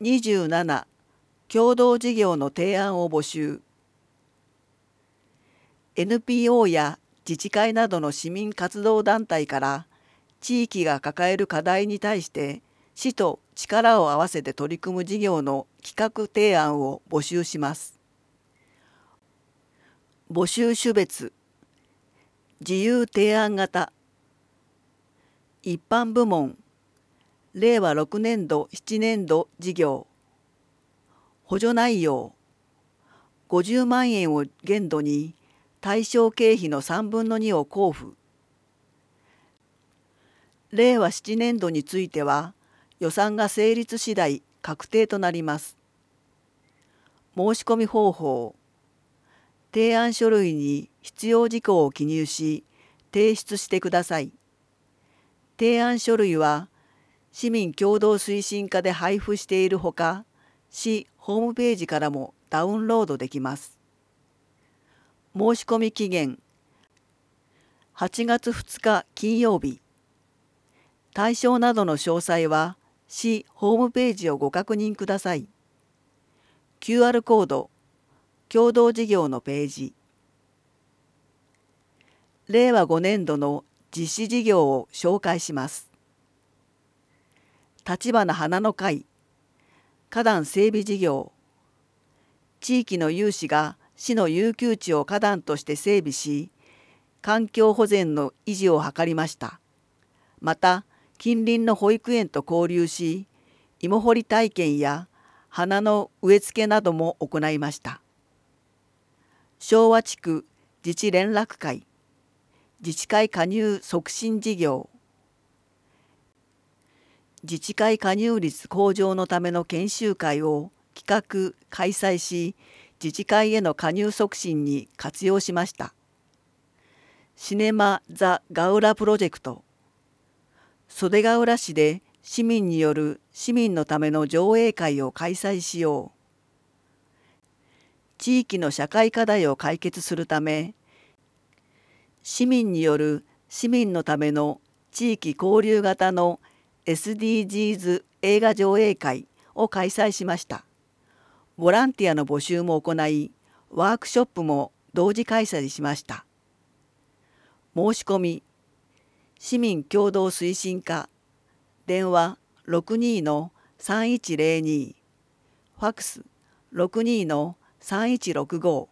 27、共同事業の提案を募集。NPO や自治会などの市民活動団体から地域が抱える課題に対して市と力を合わせて取り組む事業の企画提案を募集します。募集種別。自由提案型。一般部門。令和6年度7年度事業。補助内容。50万円を限度に対象経費の3分の2を交付。令和7年度については予算が成立次第確定となります。申し込み方法。提案書類に必要事項を記入し提出してください。提案書類は市民共同推進課で配布しているほか、市ホームページからもダウンロードできます。申し込み期限8月2日金曜日。対象などの詳細は市ホームページをご確認ください。QR コード、共同事業のページ。令和5年度の実施事業を紹介します。立花花の会、花壇整備事業。地域の有志が市の遊休地を花壇として整備し、環境保全の維持を図りました。また、近隣の保育園と交流し、芋掘り体験や花の植え付けなども行いました。昭和地区自治連絡会、自治会加入促進事業。自治会加入率向上のための研修会を企画・開催し、自治会への加入促進に活用しました。シネマ・ザ・ガウラプロジェクト。袖ケ浦市で市民による市民のための上映会を開催しよう。地域の社会課題を解決するため、市民による市民のための地域交流型の SDGs 映画上映会を開催しました。ボランティアの募集も行い、ワークショップも同時開催しました。申し込み。市民共同推進課。電話62-3102。ファックス62-3165。